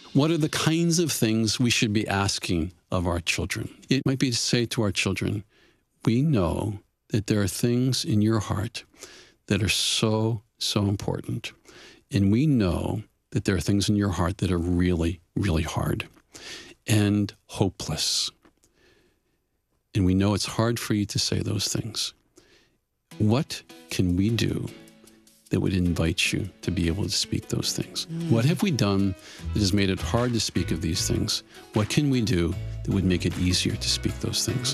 What are the kinds of things we should be asking of our children? It might be to say to our children, we know that there are things in your heart that are so, so important. And we know that there are things in your heart that are really, really hard and hopeless. And we know it's hard for you to say those things. What can we do that would invite you to be able to speak those things? What have we done that has made it hard to speak of these things? What can we do that would make it easier to speak those things?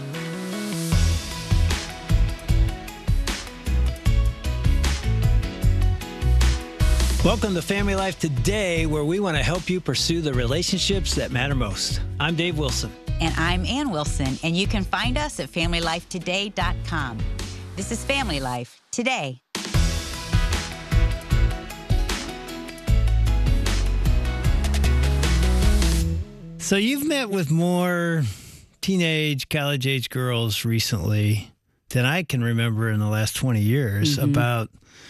Welcome to Family Life Today, where we want to help you pursue the relationships that matter most. I'm Dave Wilson. And I'm Ann Wilson, and you can find us at FamilyLifeToday.com. This is Family Life Today. So you've met with more teenage, college-age girls recently than I can remember in the last 20 years about,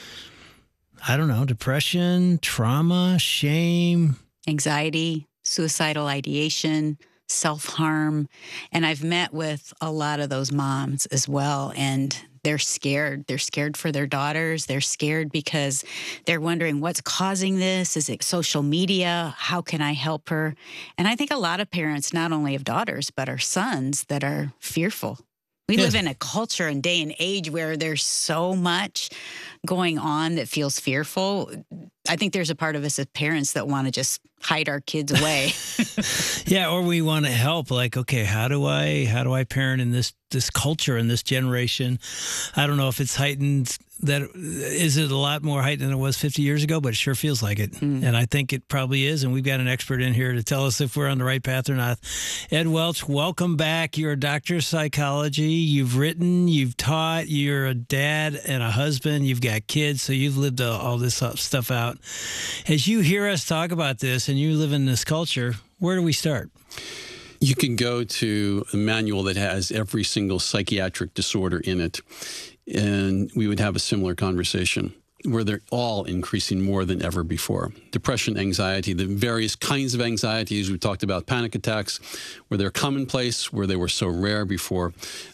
I don't know, depression, trauma, shame. Anxiety, suicidal ideation, self-harm. And I've met with a lot of those moms as well, and they're scared. They're scared for their daughters. They're scared because they're wondering what's causing this. Is it social media? How can I help her? And I think a lot of parents, not only of daughters, but our sons, that are fearful. We live in a culture and day and age where there's so much going on that feels fearful. I think there's a part of us as parents that want to just hide our kids away. Yeah, or we want to help. Like, okay, how do I parent in this culture in this generation? I don't know if it's heightened. Is it a lot more heightened than it was 50 years ago? But it sure feels like it, and I think it probably is. And we've got an expert in here to tell us if we're on the right path or not. Ed Welch, welcome back. You're a doctor of psychology. You've written, you've taught. You're a dad and a husband. You've got kids, so you've lived all this stuff out. As you hear us talk about this, and you live in this culture, where do we start? You can go to a manual that has every single psychiatric disorder in it, and we would have a similar conversation where they're all increasing more than ever before. Depression, anxiety, the various kinds of anxieties. We talked about panic attacks, where they're commonplace, where they were so rare before.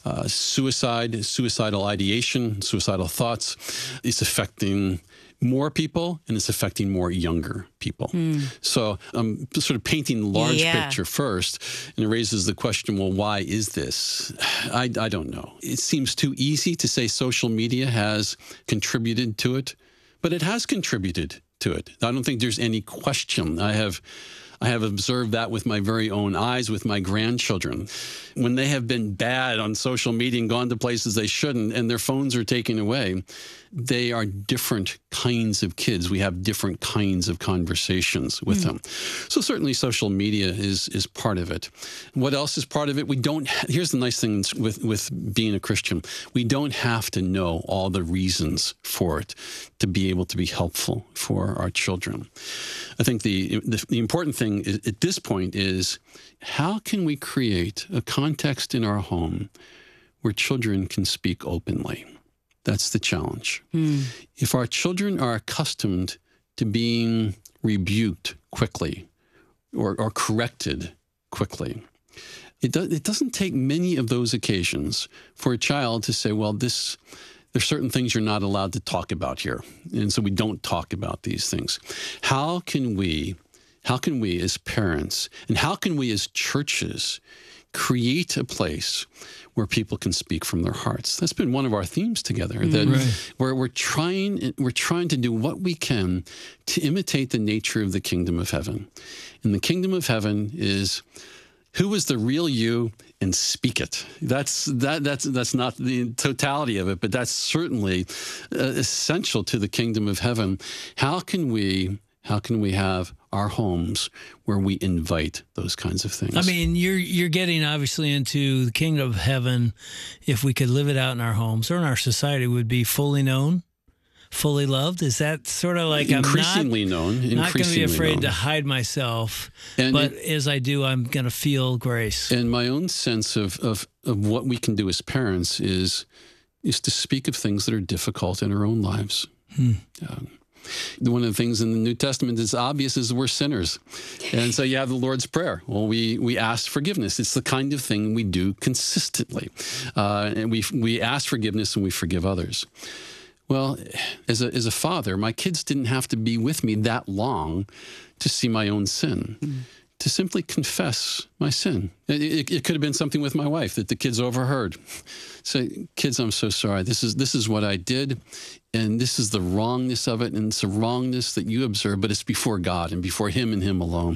Suicidal ideation, suicidal thoughts. It's affecting more people, and it's affecting more younger people. So I'm sort of painting the large picture first, and it raises the question, well, why is this? I don't know. It seems too easy to say social media has contributed to it, but it has contributed to it. I don't think there's any question. I have observed that with my very own eyes with my grandchildren. When they have been bad on social media and gone to places they shouldn't, and their phones are taken away, they are different kinds of kids. We have different kinds of conversations with them. So certainly social media is part of it. What else is part of it? Here's the nice thing with being a Christian. We don't have to know all the reasons for it to be able to be helpful for our children. I think the important thing at this point is, how can we create a context in our home where children can speak openly? That's the challenge. If our children are accustomed to being rebuked quickly or corrected quickly, it doesn't take many of those occasions for a child to say, well, there's certain things you're not allowed to talk about here, and so we don't talk about these things. How can we as parents, and how can we as churches create a place where people can speak from their hearts? That's been one of our themes together, where we're trying to do what we can to imitate the nature of the kingdom of heaven. And the kingdom of heaven is, who is the real you, and speak it. That's not the totality of it, but that's certainly essential to the kingdom of heaven. How can we have our homes where we invite those kinds of things? I mean, you're getting obviously into the kingdom of heaven. If we could live it out in our homes or in our society, would be fully known, fully loved. Is that sort of like increasingly known? Not going to be afraid to hide myself, but as I do, I'm going to feel grace. And my own sense of what we can do as parents is to speak of things that are difficult in our own lives. One of the things in the New Testament that's obvious is we're sinners. And so you have the Lord's Prayer. Well, we ask forgiveness. It's the kind of thing we do consistently. And we ask forgiveness and we forgive others. Well, as a father, my kids didn't have to be with me that long to see my own sin, to simply confess my sin. It could have been something with my wife that the kids overheard. Say, kids, I'm so sorry. This is what I did, and this is the wrongness of it, and it's a wrongness that you observe, but it's before God and before Him and Him alone.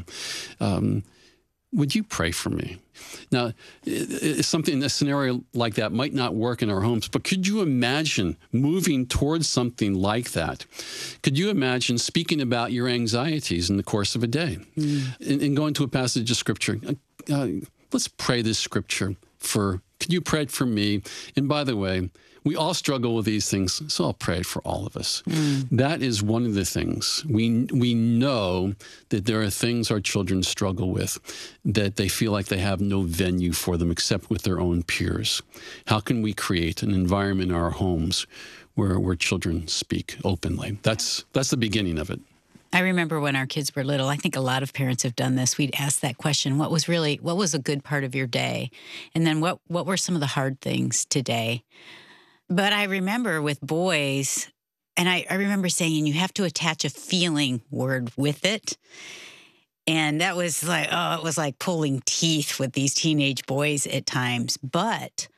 Would you pray for me? Now, a scenario like that might not work in our homes, but could you imagine moving towards something like that? Could you imagine speaking about your anxieties in the course of a day and going to a passage of Scripture? Let's pray this Scripture could you pray it for me? And by the way, we all struggle with these things, so I'll pray for all of us. That is one of the things. We know that there are things our children struggle with, that they feel like they have no venue for them except with their own peers. How can we create an environment in our homes where children speak openly? That's the beginning of it. I remember when our kids were little, I think a lot of parents have done this. We'd ask that question, what was a good part of your day? And then what were some of the hard things today? But I remember with boys, and I remember saying, you have to attach a feeling word with it. And that was like, it was like pulling teeth with these teenage boys at times. But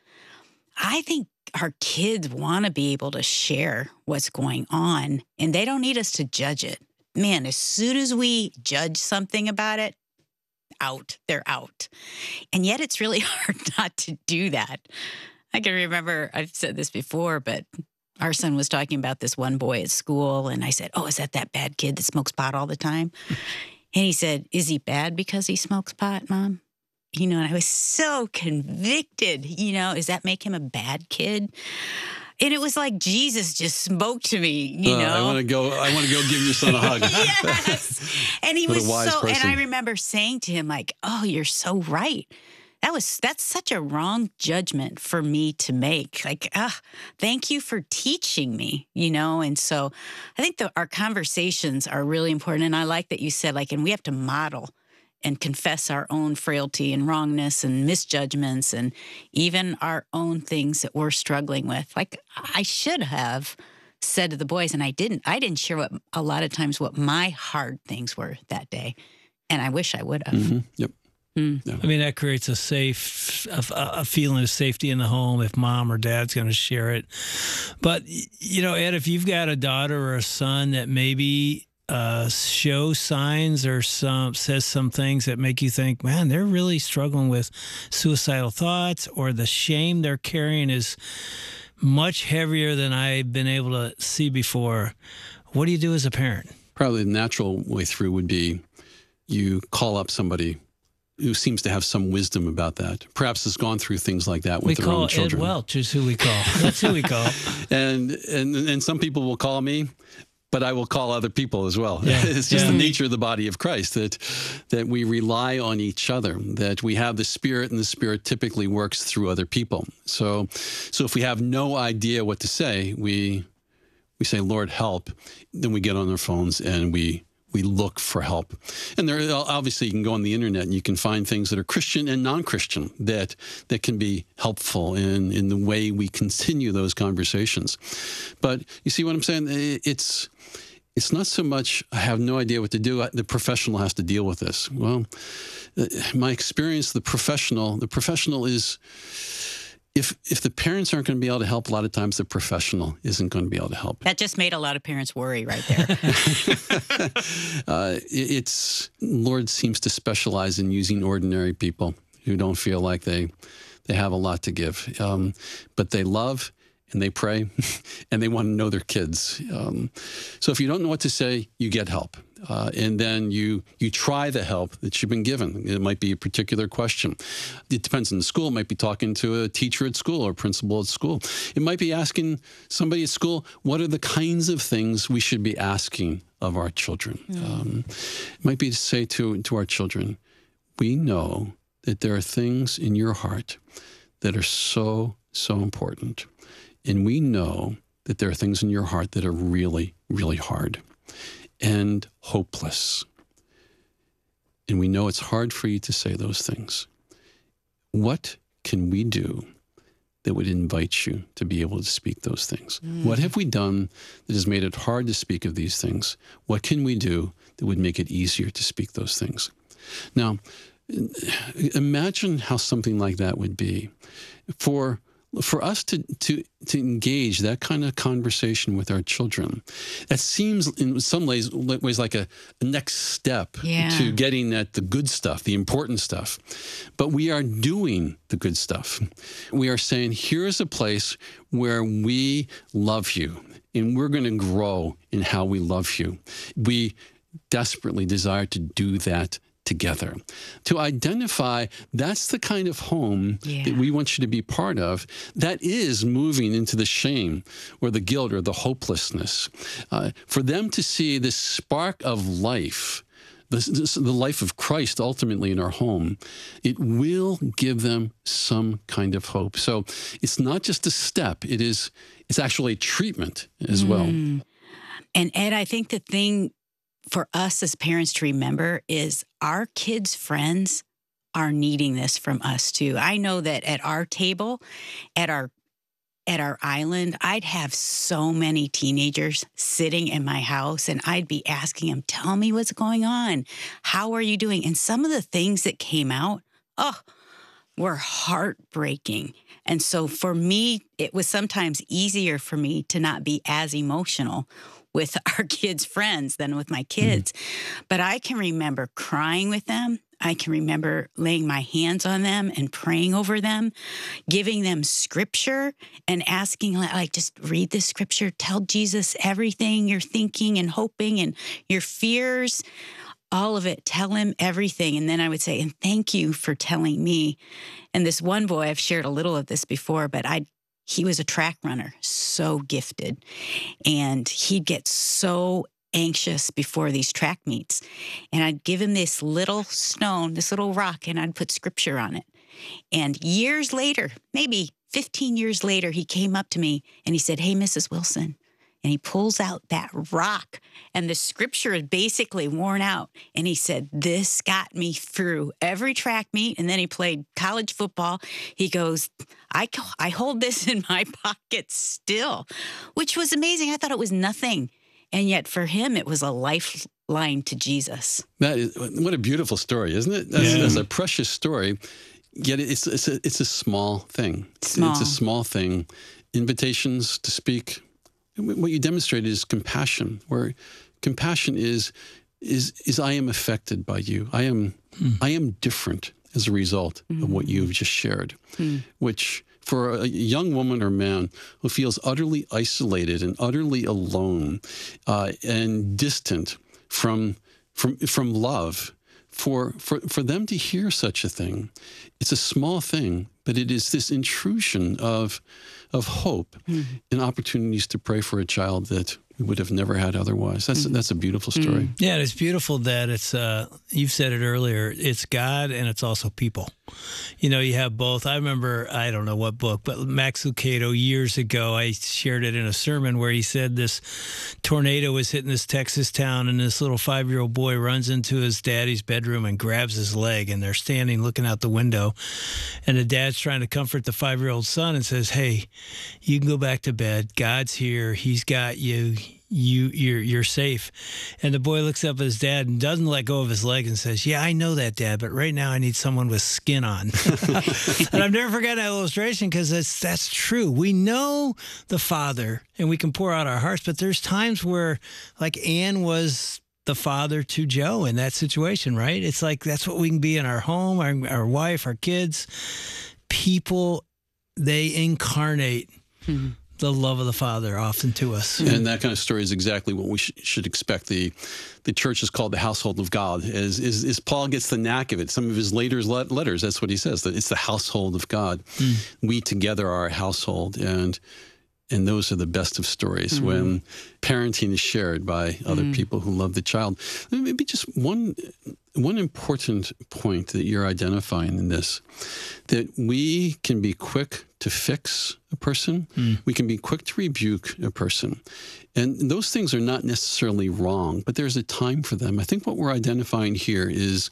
I think our kids want to be able to share what's going on, and they don't need us to judge it. Man, as soon as we judge something about it, they're out. And yet it's really hard not to do that. I can remember, I've said this before, but our son was talking about this one boy at school, and I said, is that bad kid that smokes pot all the time? And he said, is he bad because he smokes pot, Mom? And I was so convicted, does that make him a bad kid? And it was like Jesus just spoke to me, you know. I want to go give your son a hug. Yes. And he was so, person. And I remember saying to him, like, you're so right. That's such a wrong judgment for me to make. Like, thank you for teaching me, And so I think our conversations are really important. And I like that you said, and we have to model and confess our own frailty and wrongness and misjudgments and even our own things that we're struggling with. Like, I should have said to the boys, and I didn't. I didn't share a lot of times what my hard things were that day. And I wish I would have. Mm-hmm. Yep. Yeah. I mean, that creates a feeling of safety in the home if mom or dad's going to share it. But, Ed, if you've got a daughter or a son that maybe shows signs or says some things that make you think, man, they're really struggling with suicidal thoughts, or the shame they're carrying is much heavier than I've been able to see before, what do you do as a parent? Probably the natural way through would be you call up somebody who seems to have some wisdom about that. Perhaps has gone through things like that with their own children. Ed Welch is who we call. That's who we call. And some people will call me, but I will call other people as well. Yeah. It's just the nature of the body of Christ that we rely on each other, that we have the Spirit, and the Spirit typically works through other people. So if we have no idea what to say, we say, Lord, help. Then we get on our phones and we look for help. And there, obviously, you can go on the internet and you can find things that are Christian and non-Christian that can be helpful in the way we continue those conversations. But you see what I'm saying? It's not so much I have no idea what to do. The professional has to deal with this. Well, my experience, the professional is, if the parents aren't going to be able to help, a lot of times the professional isn't going to be able to help. That just made a lot of parents worry right there. Lord seems to specialize in using ordinary people who don't feel like they have a lot to give. But they love and they pray and they want to know their kids. So if you don't know what to say, you get help. And then you try the help that you've been given. It might be a particular question. It depends on the school. It might be talking to a teacher at school or a principal at school. It might be asking somebody at school, what are the kinds of things we should be asking of our children? It might be to say to our children, we know that there are things in your heart that are so, so important. And we know that there are things in your heart that are really, really hard. and hopeless. And we know it's hard for you to say those things. What can we do that would invite you to be able to speak those things? What have we done that has made it hard to speak of these things? What can we do that would make it easier to speak those things? Now, imagine how something like that would be. For us to engage that kind of conversation with our children, that seems in some ways like a next step to getting at the good stuff, the important stuff. But we are doing the good stuff. We are saying, here is a place where we love you, and we're going to grow in how we love you. We desperately desire to do that together, to identify that's the kind of home that we want you to be part of, that is moving into the shame or the guilt or the hopelessness. For them to see this spark of life, the life of Christ ultimately in our home, it will give them some kind of hope. So it's not just a step, it's actually treatment as well. And Ed, I think the thing for us as parents to remember is our kids' friends are needing this from us too. I know that at our table, at our island, I'd have so many teenagers sitting in my house, and I'd be asking them, tell me what's going on. How are you doing? And some of the things that came out, were heartbreaking. And so for me, it was sometimes easier for me to not be as emotional with our kids' friends than with my kids. But I can remember crying with them. I can remember laying my hands on them and praying over them, giving them scripture and asking, like, just read the scripture, tell Jesus everything you're thinking and hoping and your fears, all of it, tell him everything. And then I would say, and thank you for telling me. And this one boy, I've shared a little of this before, but he was a track runner, so gifted. And he'd get so anxious before these track meets. And I'd give him this little stone, this little rock, and I'd put scripture on it. And years later, maybe 15 years later, he came up to me and he said, hey, Mrs. Wilson. And he pulls out that rock, and the scripture is basically worn out. And he said, this got me through every track meet. And then he played college football. He goes, I hold this in my pocket still, which was amazing. I thought it was nothing. And yet for him, it was a lifeline to Jesus. What a beautiful story, isn't it? That's a precious story. Yet it's a small thing. It's a small thing. Invitations to speak. What you demonstrated is compassion, where compassion is I am affected by you. I am different as a result of what you've just shared, which for a young woman or man who feels utterly isolated and utterly alone and distant from love, for them to hear such a thing, it's a small thing, but it is this intrusion of hope and opportunities to pray for a child that we would have never had otherwise. That's a beautiful story. Yeah, it's beautiful that it's, you've said it earlier, it's God and it's also people. You know, you have both. I remember, I don't know what book, but Max Lucado years ago, I shared it in a sermon where he said this tornado was hitting this Texas town and this little 5-year-old boy runs into his daddy's bedroom and grabs his leg, and they're standing looking out the window, and the dad's trying to comfort the 5-year-old son and says, hey, you can go back to bed. God's here. He's got you. You're safe. And the boy looks up at his dad and doesn't let go of his leg and says, yeah, I know that, Dad, but right now I need someone with skin on. And I've never forgotten that illustration because that's true. We know the Father and we can pour out our hearts, but there's times where, like Ann was the father to Joe in that situation, right? It's like that's what we can be in our home, our wife, our kids. People, they incarnate the love of the Father often to us. And that kind of story is exactly what we should expect. The church is called the household of God. As Paul gets the knack of it, some of his later letters, that's what he says, that it's the household of God. We together are a household, and those are the best of stories when parenting is shared by other people who love the child. Maybe just one important point that you're identifying in this, that we can be quick to fix a person. We can be quick to rebuke a person. And those things are not necessarily wrong, but there's a time for them. I think what we're identifying here is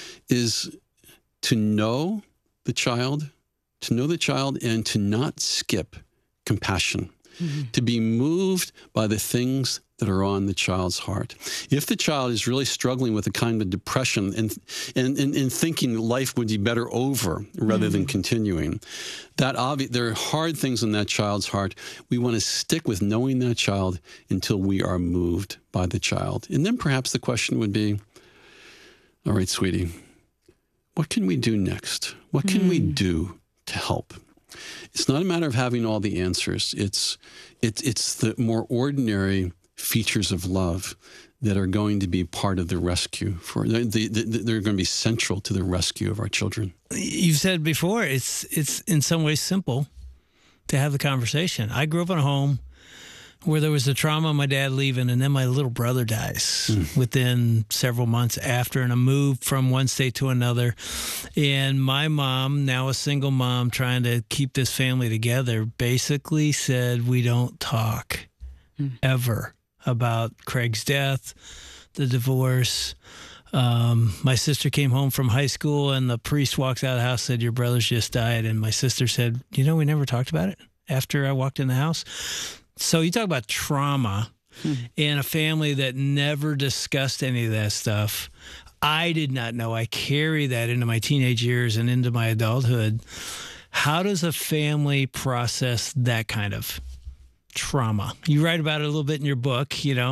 to know the child, and to not skip compassion, to be moved by the things that are on the child's heart. If the child is really struggling with a kind of depression and thinking life would be better over rather than continuing, there are hard things in that child's heart. We want to stick with knowing that child until we are moved by the child. And then perhaps the question would be, all right, sweetie, what can we do next? What can we do to help? It's not a matter of having all the answers. It's the more ordinary features of love that are going to be part of the rescue. They're going to be central to the rescue of our children. You've said before, it's in some ways simple to have the conversation. I grew up in a home where there was the trauma of my dad leaving, and then my little brother dies within several months after, and a move from one state to another. And my mom, now a single mom trying to keep this family together, basically said, we don't talk ever about Craig's death, the divorce. My sister came home from high school, and the priest walks out of the house, said, your brother's just died. And my sister said, we never talked about it after I walked in the house. So you talk about trauma in a family that never discussed any of that stuff. I did not know. I carry that into my teenage years and into my adulthood. How does a family process that kind of trauma? You write about it a little bit in your book,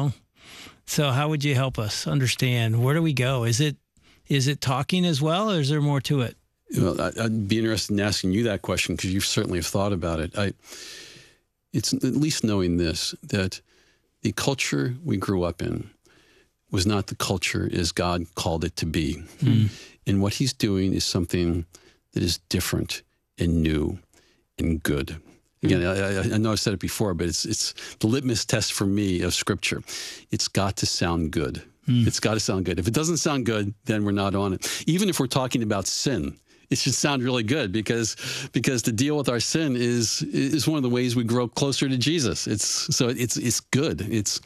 So how would you help us understand? Where do we go? Is it talking as well, or is there more to it? Well, I'd be interested in asking you that question because you certainly have thought about it. It's at least knowing this, that the culture we grew up in was not the culture as God called it to be. And what he's doing is something that is different and new and good. Again, I know I've said it before, but it's the litmus test for me of Scripture. It's got to sound good. It's got to sound good. If it doesn't sound good, then we're not on it. Even if we're talking about sin, it should sound really good because to deal with our sin is one of the ways we grow closer to Jesus. It's good.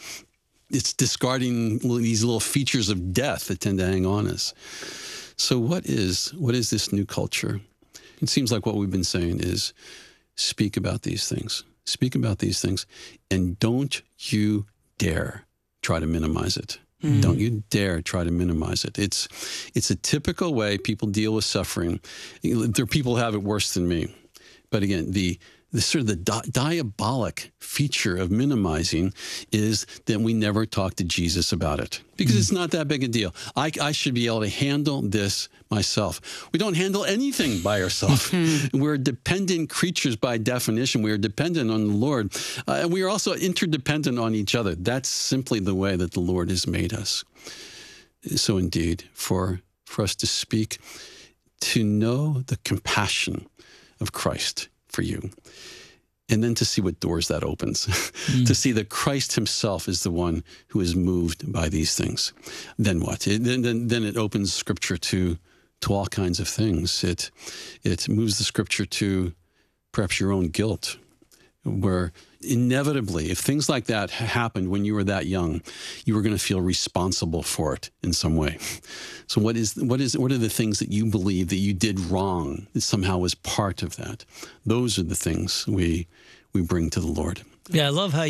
It's discarding these little features of death that tend to hang on us. So what is this new culture? It seems like what we've been saying is speak about these things. Speak about these things, and don't you dare try to minimize it. Don't you dare try to minimize it. It's a typical way people deal with suffering. There are people who have it worse than me. But again, the sort of the diabolic feature of minimizing is that we never talk to Jesus about it because it's not that big a deal. I should be able to handle this myself. We don't handle anything by ourselves. We're dependent creatures by definition. We are dependent on the Lord. And we are also interdependent on each other. That's simply the way that the Lord has made us. So indeed, for us to speak, to know the compassion of Christ for you, and then to see what doors that opens, to see that Christ himself is the one who is moved by these things. Then what? Then it opens Scripture to all kinds of things. It moves the Scripture to perhaps your own guilt, where inevitably, if things like that happened when you were that young, you were going to feel responsible for it in some way. So what are the things that you believe that you did wrong that somehow was part of that? Those are the things we bring to the Lord. Yeah, I love how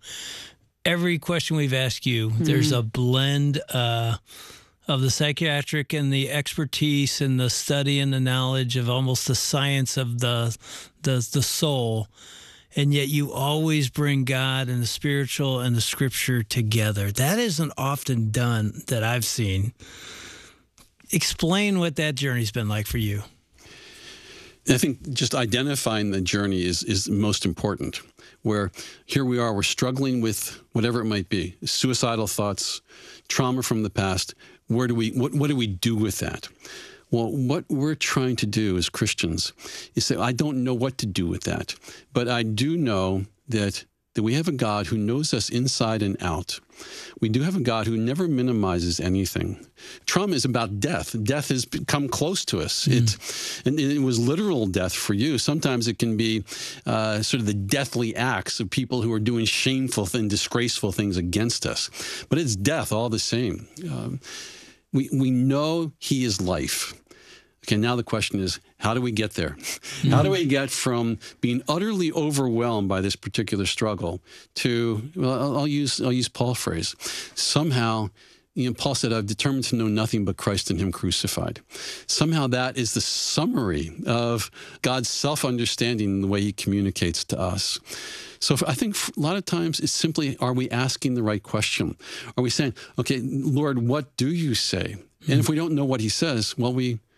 every question we've asked you, there's a blend of the psychiatric and the expertise and the study and the knowledge of almost the science of the soul. And yet you always bring God and the spiritual and the Scripture together. That isn't often done that I've seen. Explain what that journey's been like for you. I think just identifying the journey is most important, where here we are, we're struggling with whatever it might be, suicidal thoughts, trauma from the past. What do we do with that? Well, what we're trying to do as Christians is say, I don't know what to do with that, but I do know that that we have a God who knows us inside and out. We do have a God who never minimizes anything. Trauma is about death. Death has come close to us. And it was literal death for you. Sometimes it can be sort of the deathly acts of people who are doing shameful and disgraceful things against us. But it's death all the same. We know he is life. Okay, now the question is, how do we get there? How do we get from being utterly overwhelmed by this particular struggle to, well, I'll use Paul's phrase. Somehow, Paul said, I've determined to know nothing but Christ and him crucified. Somehow that is the summary of God's self-understanding in the way he communicates to us. So I think a lot of times it's simply, are we asking the right question? Are we saying, okay, Lord, what do you say? And if we don't know what he says, well,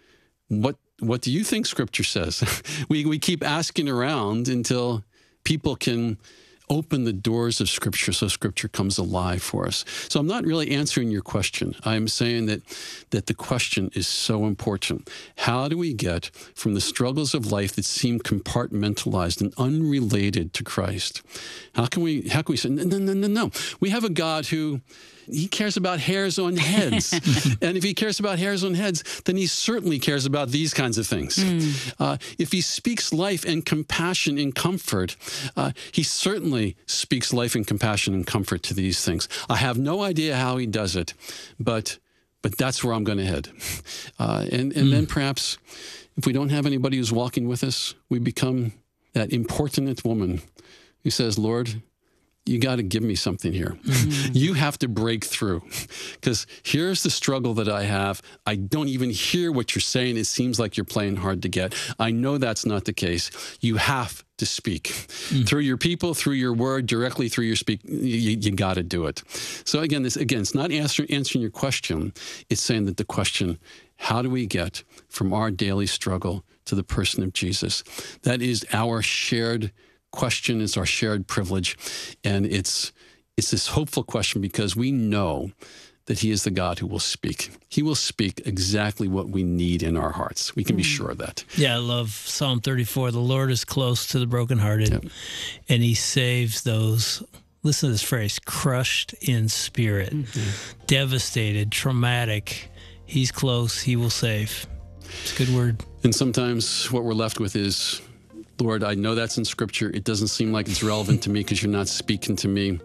what do you think Scripture says? we keep asking around until people can open the doors of Scripture so Scripture comes alive for us. So I'm not really answering your question. I'm saying that the question is so important. How do we get from the struggles of life that seem compartmentalized and unrelated to Christ? How can we say, no. We have a God who, he cares about hairs on heads. And if he cares about hairs on heads, then he certainly cares about these kinds of things. If he speaks life and compassion and comfort, he certainly speaks life and compassion and comfort to these things. I have no idea how he does it, but that's where I'm going to head. And then perhaps if we don't have anybody who's walking with us, we become that importunate woman who says, Lord, you got to give me something here. You have to break through, because here's the struggle that I have. I don't even hear what you're saying. It seems like you're playing hard to get. I know that's not the case. You have to speak through your people, through your word, directly through your speak. You got to do it. So again, it's not answering your question. It's saying that the question, how do we get from our daily struggle to the person of Jesus? That is our shared question. It's our shared privilege. And it's this hopeful question because we know that he is the God who will speak. He will speak exactly what we need in our hearts. We can be sure of that. Yeah, I love Psalm 34. The Lord is close to the brokenhearted, and he saves those, listen to this phrase, crushed in spirit, devastated, traumatic. He's close. He will save. It's a good word. And sometimes what we're left with is, Lord, I know that's in Scripture. It doesn't seem like it's relevant to me because you're not speaking to me.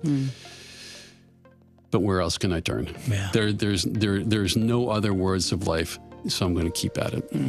But where else can I turn? Yeah. There's no other words of life, so I'm going to keep at it.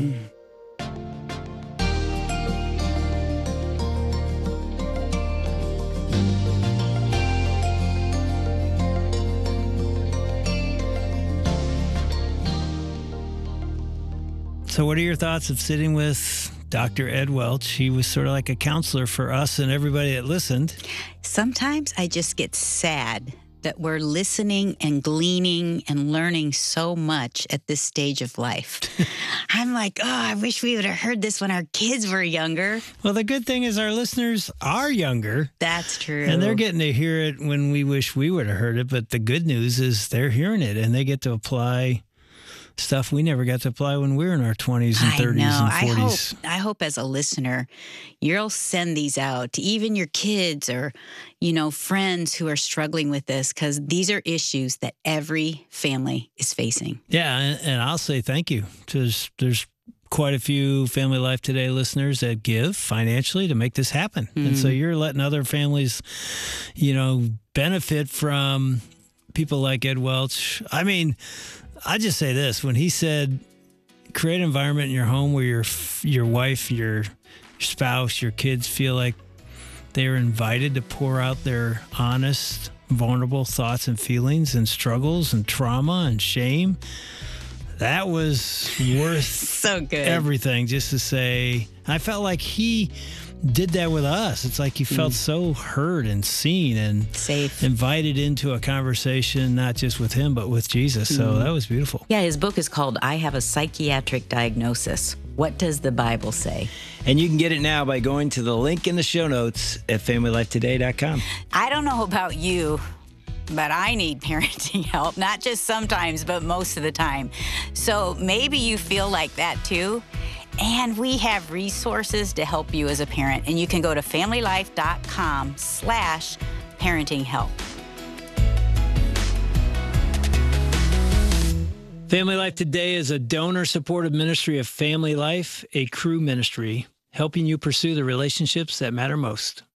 So what are your thoughts of sitting with Dr. Ed Welch? He was sort of like a counselor for us and everybody that listened. Sometimes I just get sad that we're listening and gleaning and learning so much at this stage of life. I'm like, oh, I wish we would have heard this when our kids were younger. Well, the good thing is our listeners are younger. That's true. And they're getting to hear it when we wish we would have heard it. But the good news is they're hearing it and they get to apply stuff we never got to apply when we were in our 20s and 30s and 40s. I hope as a listener, you'll send these out to even your kids or, friends who are struggling with this, because these are issues that every family is facing. Yeah, and I'll say thank you. There's quite a few Family Life Today listeners that give financially to make this happen. And so you're letting other families, benefit from people like Ed Welch. I mean, I just say this, when he said, create an environment in your home where your wife, your spouse, your kids feel like they're invited to pour out their honest, vulnerable thoughts and feelings and struggles and trauma and shame, that was worth so good. Everything. Just to say, I felt like he did that with us. It's like you felt so heard and seen and safe, invited into a conversation, not just with him, but with Jesus. So that was beautiful. Yeah, his book is called I Have a Psychiatric Diagnosis. What does the Bible say? And you can get it now by going to the link in the show notes at FamilyLifeToday.com. I don't know about you, but I need parenting help, not just sometimes, but most of the time. So maybe you feel like that too. And we have resources to help you as a parent. And you can go to familylife.com/parenting help. Family Life Today is a donor-supported ministry of Family Life, a Cru ministry, helping you pursue the relationships that matter most.